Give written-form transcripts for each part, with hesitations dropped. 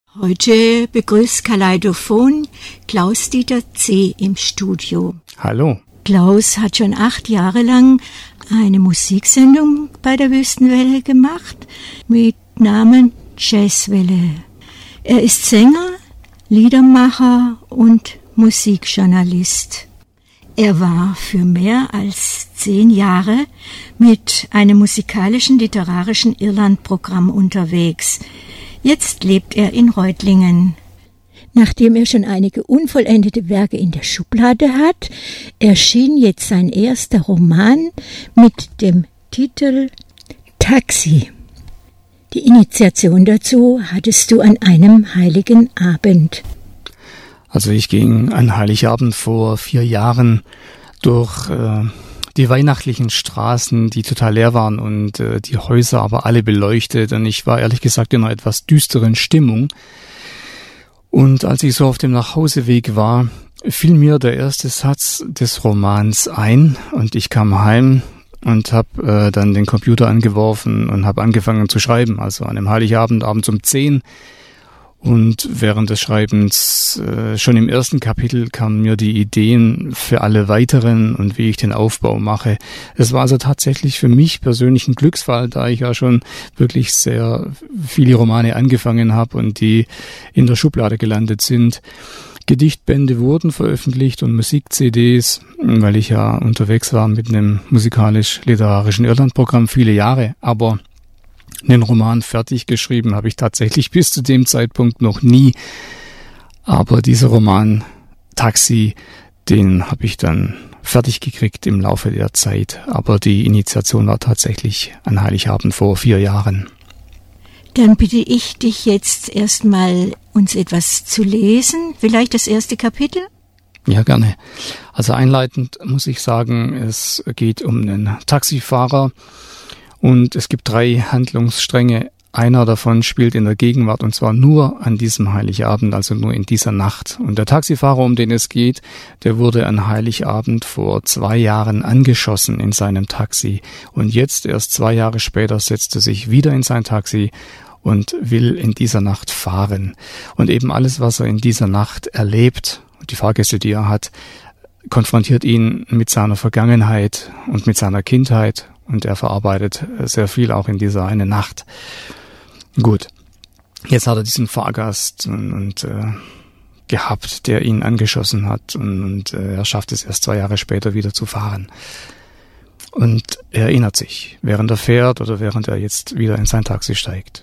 Heute begrüßt Kaleidophon Klaus-Dieter C. im Studio. Hallo. Klaus hat schon 8 Jahre lang eine Musiksendung bei der Wüstenwelle gemacht mit Namen Jazzwelle. Er ist Sänger, Liedermacher und Musikjournalist. Er war für mehr als 10 Jahre mit einem musikalischen literarischen Irlandprogramm unterwegs. Jetzt lebt er in Reutlingen. Nachdem er schon einige unvollendete Werke in der Schublade hat, erschien jetzt sein erster Roman mit dem Titel Taxi. Die Initiation dazu hattest du an einem heiligen Abend. Also ich ging an Heiligabend vor 4 Jahren durch die weihnachtlichen Straßen, die total leer waren und die Häuser aber alle beleuchtet. Und ich war ehrlich gesagt in einer etwas düsteren Stimmung. Und als ich so auf dem Nachhauseweg war, fiel mir der erste Satz des Romans ein. Und ich kam heim und habe dann den Computer angeworfen und habe angefangen zu schreiben. Also an einem Heiligabend, abends um 10. Und während des Schreibens, schon im ersten Kapitel, kamen mir die Ideen für alle weiteren und wie ich den Aufbau mache. Es war also tatsächlich für mich persönlich ein Glücksfall, da ich ja schon wirklich sehr viele Romane angefangen habe und die in der Schublade gelandet sind. Gedichtbände wurden veröffentlicht und Musik-CDs, weil ich ja unterwegs war mit einem musikalisch-literarischen Irlandprogramm viele Jahre, aber einen Roman fertig geschrieben habe ich tatsächlich bis zu dem Zeitpunkt noch nie. Aber dieser Roman Taxi, den habe ich dann fertig gekriegt im Laufe der Zeit. Aber die Initiation war tatsächlich an Heiligabend vor 4 Jahren. Dann bitte ich dich jetzt erstmal, uns etwas zu lesen. Vielleicht das erste Kapitel? Ja, gerne. Also einleitend muss ich sagen, es geht um einen Taxifahrer. Und es gibt 3 Handlungsstränge. Einer davon spielt in der Gegenwart und zwar nur an diesem Heiligabend, also nur in dieser Nacht. Und der Taxifahrer, um den es geht, der wurde an Heiligabend vor 2 Jahren angeschossen in seinem Taxi. Und jetzt, erst 2 Jahre später, setzt er sich wieder in sein Taxi und will in dieser Nacht fahren. Und eben alles, was er in dieser Nacht erlebt, die Fahrgäste, die er hat, konfrontiert ihn mit seiner Vergangenheit und mit seiner Kindheit. Und er verarbeitet sehr viel auch in dieser eine Nacht. Gut, jetzt hat er diesen Fahrgast gehabt, der ihn angeschossen hat. Und er schafft es erst 2 Jahre später wieder zu fahren. Und er erinnert sich, während er fährt oder während er jetzt wieder in sein Taxi steigt.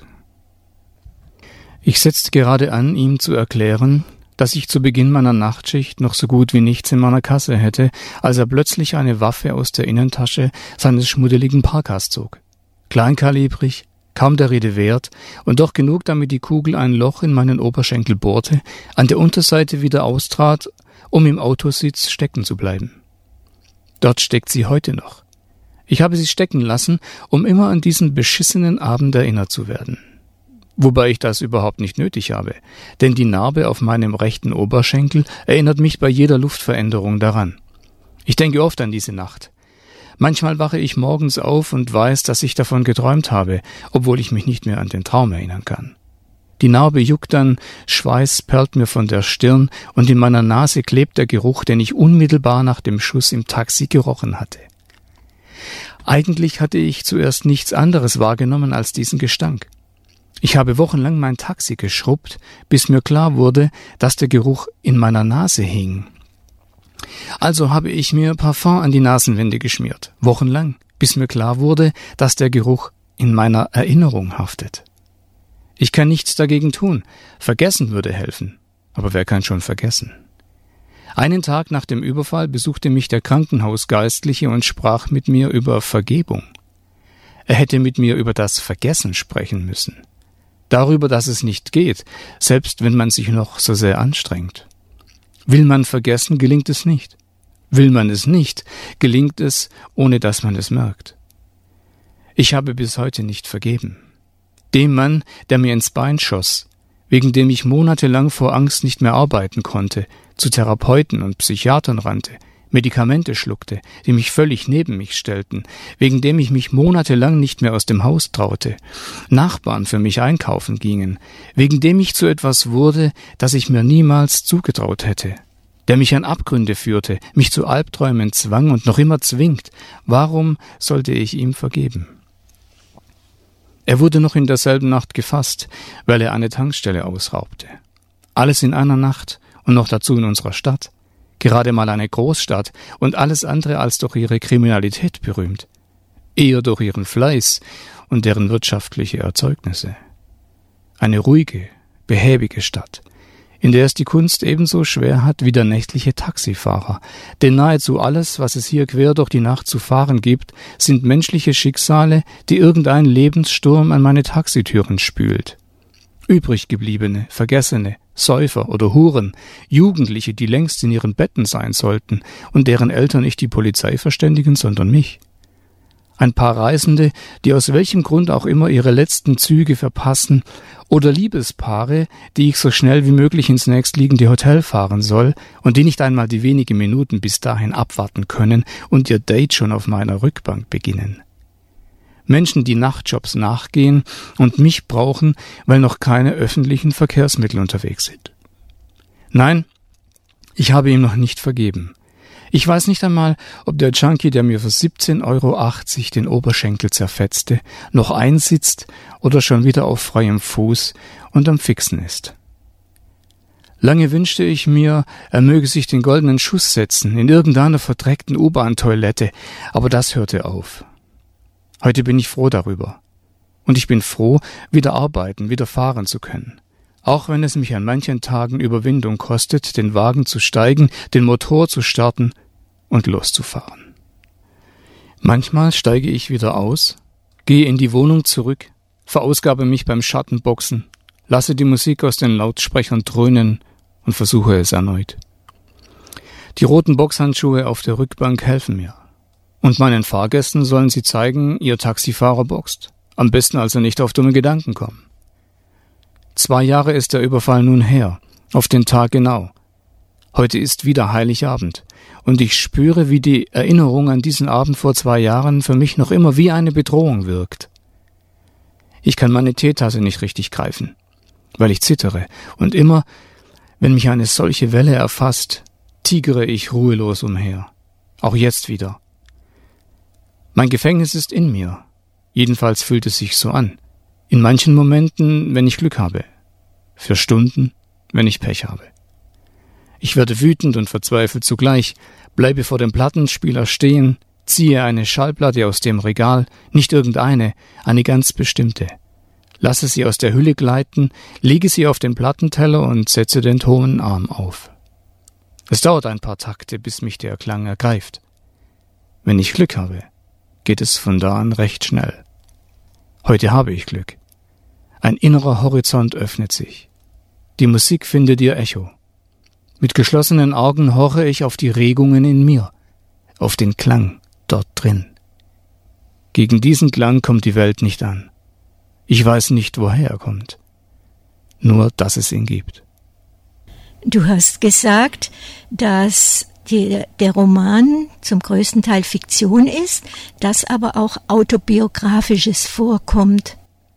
Ich setzte gerade an, ihm zu erklären, dass ich zu Beginn meiner Nachtschicht noch so gut wie nichts in meiner Kasse hätte, als er plötzlich eine Waffe aus der Innentasche seines schmuddeligen Parkas zog. Kleinkalibrig, kaum der Rede wert, und doch genug, damit die Kugel ein Loch in meinen Oberschenkel bohrte, an der Unterseite wieder austrat, um im Autositz stecken zu bleiben. Dort steckt sie heute noch. Ich habe sie stecken lassen, um immer an diesen beschissenen Abend erinnert zu werden. Wobei ich das überhaupt nicht nötig habe, denn die Narbe auf meinem rechten Oberschenkel erinnert mich bei jeder Luftveränderung daran. Ich denke oft an diese Nacht. Manchmal wache ich morgens auf und weiß, dass ich davon geträumt habe, obwohl ich mich nicht mehr an den Traum erinnern kann. Die Narbe juckt dann, Schweiß perlt mir von der Stirn und in meiner Nase klebt der Geruch, den ich unmittelbar nach dem Schuss im Taxi gerochen hatte. Eigentlich hatte ich zuerst nichts anderes wahrgenommen als diesen Gestank. Ich habe wochenlang mein Taxi geschrubbt, bis mir klar wurde, dass der Geruch in meiner Nase hing. Also habe ich mir Parfum an die Nasenwände geschmiert, wochenlang, bis mir klar wurde, dass der Geruch in meiner Erinnerung haftet. Ich kann nichts dagegen tun, vergessen würde helfen, aber wer kann schon vergessen? Einen Tag nach dem Überfall besuchte mich der Krankenhausgeistliche und sprach mit mir über Vergebung. Er hätte mit mir über das Vergessen sprechen müssen. Darüber, dass es nicht geht, selbst wenn man sich noch so sehr anstrengt. Will man vergessen, gelingt es nicht. Will man es nicht, gelingt es, ohne dass man es merkt. Ich habe bis heute nicht vergeben. Dem Mann, der mir ins Bein schoss, wegen dem ich monatelang vor Angst nicht mehr arbeiten konnte, zu Therapeuten und Psychiatern rannte, Medikamente schluckte, die mich völlig neben mich stellten, wegen dem ich mich monatelang nicht mehr aus dem Haus traute, Nachbarn für mich einkaufen gingen, wegen dem ich zu etwas wurde, das ich mir niemals zugetraut hätte, der mich an Abgründe führte, mich zu Albträumen zwang und noch immer zwingt. Warum sollte ich ihm vergeben? Er wurde noch in derselben Nacht gefasst, weil er eine Tankstelle ausraubte. Alles in einer Nacht und noch dazu in unserer Stadt. Gerade mal eine Großstadt und alles andere als durch ihre Kriminalität berühmt. Eher durch ihren Fleiß und deren wirtschaftliche Erzeugnisse. Eine ruhige, behäbige Stadt, in der es die Kunst ebenso schwer hat wie der nächtliche Taxifahrer. Denn nahezu alles, was es hier quer durch die Nacht zu fahren gibt, sind menschliche Schicksale, die irgendein Lebenssturm an meine Taxitüren spült. Übriggebliebene, Vergessene, Säufer oder Huren, Jugendliche, die längst in ihren Betten sein sollten und deren Eltern nicht die Polizei verständigen, sondern mich. Ein paar Reisende, die aus welchem Grund auch immer ihre letzten Züge verpassen, oder Liebespaare, die ich so schnell wie möglich ins nächstliegende Hotel fahren soll und die nicht einmal die wenigen Minuten bis dahin abwarten können und ihr Date schon auf meiner Rückbank beginnen. Menschen, die Nachtjobs nachgehen und mich brauchen, weil noch keine öffentlichen Verkehrsmittel unterwegs sind. Nein, ich habe ihm noch nicht vergeben. Ich weiß nicht einmal, ob der Junkie, der mir für 17,80 € den Oberschenkel zerfetzte, noch einsitzt oder schon wieder auf freiem Fuß und am Fixen ist. Lange wünschte ich mir, er möge sich den goldenen Schuss setzen in irgendeiner verdreckten U-Bahn-Toilette, aber das hörte auf. Heute bin ich froh darüber. Und ich bin froh, wieder arbeiten, wieder fahren zu können. Auch wenn es mich an manchen Tagen Überwindung kostet, den Wagen zu steigen, den Motor zu starten und loszufahren. Manchmal steige ich wieder aus, gehe in die Wohnung zurück, verausgabe mich beim Schattenboxen, lasse die Musik aus den Lautsprechern dröhnen und versuche es erneut. Die roten Boxhandschuhe auf der Rückbank helfen mir. Und meinen Fahrgästen sollen sie zeigen, ihr Taxifahrer boxt. Am besten, als er nicht auf dumme Gedanken kommt. 2 Jahre ist der Überfall nun her, auf den Tag genau. Heute ist wieder Heiligabend und ich spüre, wie die Erinnerung an diesen Abend vor 2 Jahren für mich noch immer wie eine Bedrohung wirkt. Ich kann meine Teetasse nicht richtig greifen, weil ich zittere und immer, wenn mich eine solche Welle erfasst, tigere ich ruhelos umher. Auch jetzt wieder. Mein Gefängnis ist in mir. Jedenfalls fühlt es sich so an. In manchen Momenten, wenn ich Glück habe. Für Stunden, wenn ich Pech habe. Ich werde wütend und verzweifelt zugleich, bleibe vor dem Plattenspieler stehen, ziehe eine Schallplatte aus dem Regal, nicht irgendeine, eine ganz bestimmte. Lasse sie aus der Hülle gleiten, lege sie auf den Plattenteller und setze den Tonarm auf. Es dauert ein paar Takte, bis mich der Klang ergreift. Wenn ich Glück habe, geht es von da an recht schnell. Heute habe ich Glück. Ein innerer Horizont öffnet sich. Die Musik findet ihr Echo. Mit geschlossenen Augen horche ich auf die Regungen in mir, auf den Klang dort drin. Gegen diesen Klang kommt die Welt nicht an. Ich weiß nicht, woher er kommt. Nur, dass es ihn gibt. Du hast gesagt, dass der Roman zum größten Teil Fiktion ist, dass aber auch Autobiografisches vorkommt.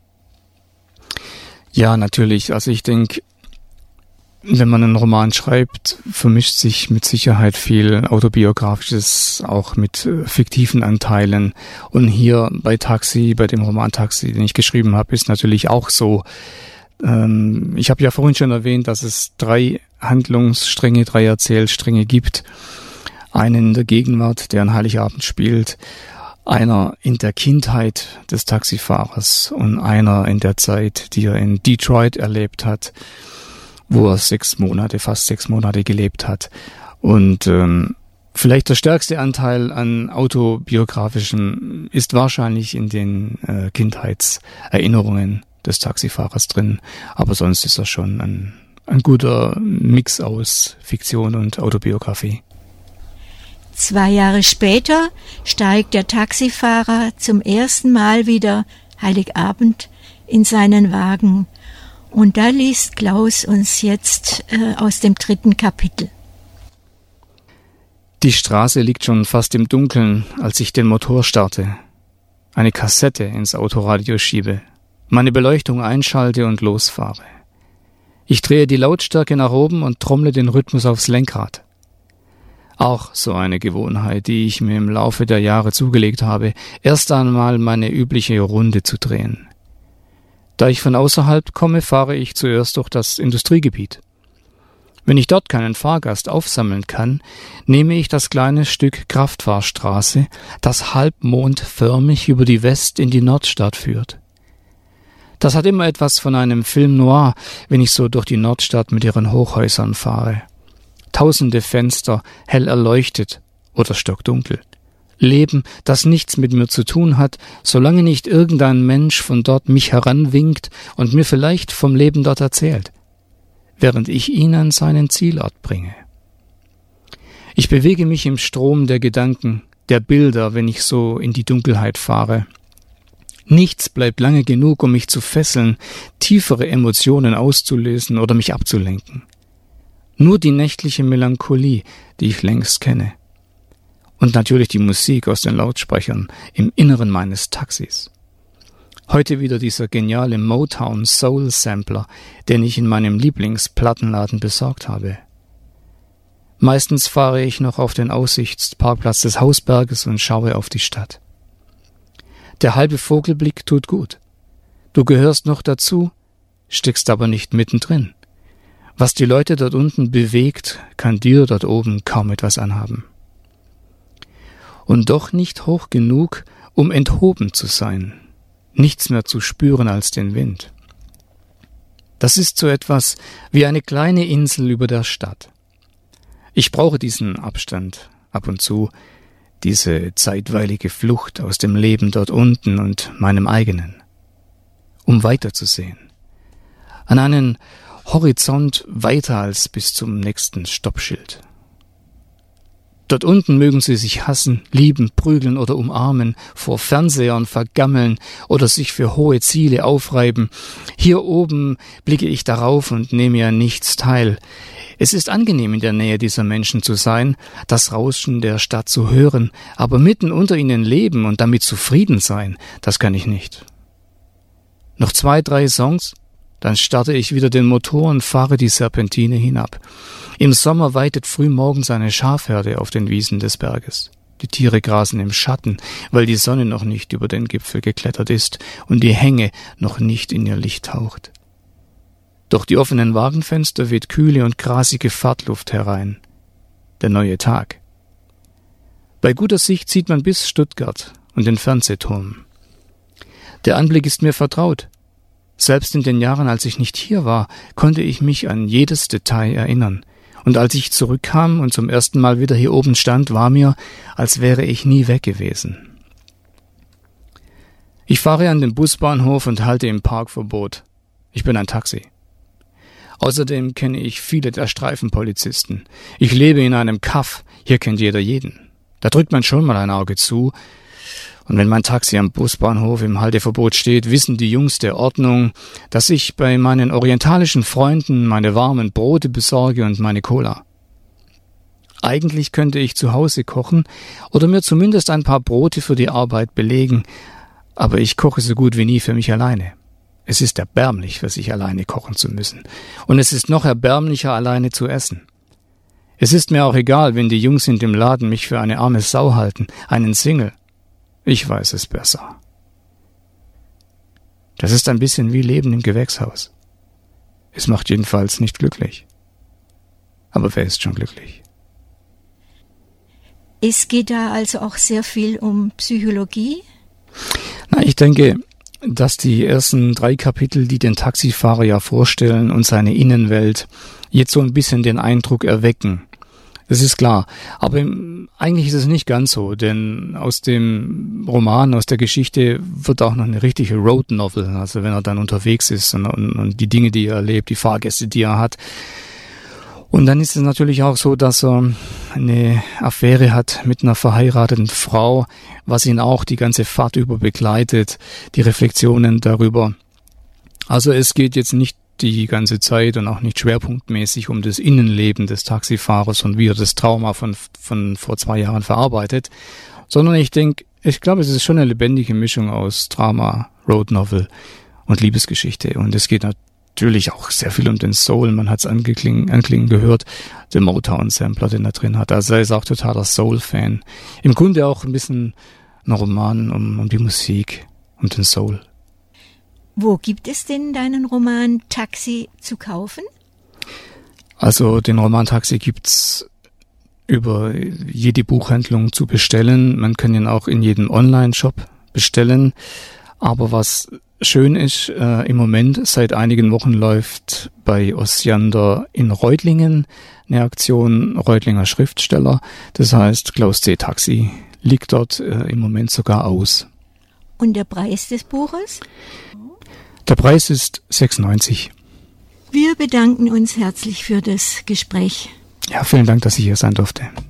Ja, natürlich. Also ich denke, wenn man einen Roman schreibt, vermischt sich mit Sicherheit viel Autobiografisches auch mit fiktiven Anteilen. Und hier bei Taxi, bei dem Roman Taxi, den ich geschrieben habe, ist natürlich auch so. Ich habe ja vorhin schon erwähnt, dass es 3 Handlungsstränge, 3 Erzählstränge gibt. Einen in der Gegenwart, der an Heiligabend spielt, einer in der Kindheit des Taxifahrers und einer in der Zeit, die er in Detroit erlebt hat, wo er fast 6 Monate gelebt hat. Und vielleicht der stärkste Anteil an autobiografischem ist wahrscheinlich in den Kindheitserinnerungen des Taxifahrers drin, aber sonst ist das schon ein guter Mix aus Fiktion und Autobiografie. 2 Jahre später steigt der Taxifahrer zum ersten Mal wieder Heiligabend in seinen Wagen. Und da liest Klaus uns jetzt aus dem 3. Kapitel. Die Straße liegt schon fast im Dunkeln, als ich den Motor starte, eine Kassette ins Autoradio schiebe, meine Beleuchtung einschalte und losfahre. Ich drehe die Lautstärke nach oben und trommle den Rhythmus aufs Lenkrad. Auch so eine Gewohnheit, die ich mir im Laufe der Jahre zugelegt habe, erst einmal meine übliche Runde zu drehen. Da ich von außerhalb komme, fahre ich zuerst durch das Industriegebiet. Wenn ich dort keinen Fahrgast aufsammeln kann, nehme ich das kleine Stück Kraftfahrstraße, das halbmondförmig über die West- in die Nordstadt führt. Das hat immer etwas von einem Film noir, wenn ich so durch die Nordstadt mit ihren Hochhäusern fahre. Tausende Fenster, hell erleuchtet oder stockdunkel. Leben, das nichts mit mir zu tun hat, solange nicht irgendein Mensch von dort mich heranwinkt und mir vielleicht vom Leben dort erzählt, während ich ihn an seinen Zielort bringe. Ich bewege mich im Strom der Gedanken, der Bilder, wenn ich so in die Dunkelheit fahre. Nichts bleibt lange genug, um mich zu fesseln, tiefere Emotionen auszulösen oder mich abzulenken. Nur die nächtliche Melancholie, die ich längst kenne. Und natürlich die Musik aus den Lautsprechern im Inneren meines Taxis. Heute wieder dieser geniale Motown Soul Sampler, den ich in meinem Lieblingsplattenladen besorgt habe. Meistens fahre ich noch auf den Aussichtsparkplatz des Hausberges und schaue auf die Stadt. Der halbe Vogelblick tut gut. Du gehörst noch dazu, steckst aber nicht mittendrin. Was die Leute dort unten bewegt, kann dir dort oben kaum etwas anhaben. Und doch nicht hoch genug, um enthoben zu sein, nichts mehr zu spüren als den Wind. Das ist so etwas wie eine kleine Insel über der Stadt. Ich brauche diesen Abstand ab und zu, diese zeitweilige Flucht aus dem Leben dort unten und meinem eigenen, um weiterzusehen, an einen Horizont weiter als bis zum nächsten Stoppschild. Dort unten mögen sie sich hassen, lieben, prügeln oder umarmen, vor Fernsehern vergammeln oder sich für hohe Ziele aufreiben. Hier oben blicke ich darauf und nehme an nichts teil. Es ist angenehm, in der Nähe dieser Menschen zu sein, das Rauschen der Stadt zu hören, aber mitten unter ihnen leben und damit zufrieden sein, das kann ich nicht. Noch 2, 3 Songs, dann starte ich wieder den Motor und fahre die Serpentine hinab. Im Sommer weitet frühmorgens eine Schafherde auf den Wiesen des Berges. Die Tiere grasen im Schatten, weil die Sonne noch nicht über den Gipfel geklettert ist und die Hänge noch nicht in ihr Licht taucht. Durch die offenen Wagenfenster weht kühle und grasige Fahrtluft herein. Der neue Tag. Bei guter Sicht sieht man bis Stuttgart und den Fernsehturm. Der Anblick ist mir vertraut. Selbst in den Jahren, als ich nicht hier war, konnte ich mich an jedes Detail erinnern. Und als ich zurückkam und zum ersten Mal wieder hier oben stand, war mir, als wäre ich nie weg gewesen. Ich fahre an den Busbahnhof und halte im Parkverbot. Ich bin ein Taxi. Außerdem kenne ich viele der Streifenpolizisten. Ich lebe in einem Kaff, hier kennt jeder jeden. Da drückt man schon mal ein Auge zu. Und wenn mein Taxi am Busbahnhof im Halteverbot steht, wissen die Jungs der Ordnung, dass ich bei meinen orientalischen Freunden meine warmen Brote besorge und meine Cola. Eigentlich könnte ich zu Hause kochen oder mir zumindest ein paar Brote für die Arbeit belegen, aber ich koche so gut wie nie für mich alleine. Es ist erbärmlich, für sich alleine kochen zu müssen. Und es ist noch erbärmlicher, alleine zu essen. Es ist mir auch egal, wenn die Jungs in dem Laden mich für eine arme Sau halten, einen Single. Ich weiß es besser. Das ist ein bisschen wie Leben im Gewächshaus. Es macht jedenfalls nicht glücklich. Aber wer ist schon glücklich? Es geht da also auch sehr viel um Psychologie? Na, ich denke, dass die ersten 3 Kapitel, die den Taxifahrer ja vorstellen und seine Innenwelt, jetzt so ein bisschen den Eindruck erwecken. Das ist klar. Aber eigentlich ist es nicht ganz so, denn aus dem Roman, aus der Geschichte wird auch noch eine richtige Road Novel. Also wenn er dann unterwegs ist und die Dinge, die er erlebt, die Fahrgäste, die er hat. Und dann ist es natürlich auch so, dass er eine Affäre hat mit einer verheirateten Frau, was ihn auch die ganze Fahrt über begleitet, die Reflexionen darüber. Also es geht jetzt nicht die ganze Zeit und auch nicht schwerpunktmäßig um das Innenleben des Taxifahrers und wie er das Trauma von vor 2 Jahren verarbeitet, sondern ich glaube, es ist schon eine lebendige Mischung aus Drama, Road Novel und Liebesgeschichte. Und es geht natürlich auch sehr viel um den Soul. Man hat es anklingen gehört, den Motown-Sampler, den er drin hat. Also er ist auch totaler Soul-Fan. Im Grunde auch ein bisschen ein Roman um die Musik, um den Soul. Wo gibt es denn deinen Roman Taxi zu kaufen? Also den Roman Taxi gibt's über jede Buchhandlung zu bestellen. Man kann ihn auch in jedem Online-Shop bestellen. Aber was schön ist, im Moment seit einigen Wochen läuft bei Osiander in Reutlingen eine Aktion Reutlinger Schriftsteller. Das heißt, Klaus C. Taxi liegt dort im Moment sogar aus. Und der Preis des Buches? Der Preis ist 6,90. Wir bedanken uns herzlich für das Gespräch. Ja, vielen Dank, dass ich hier sein durfte.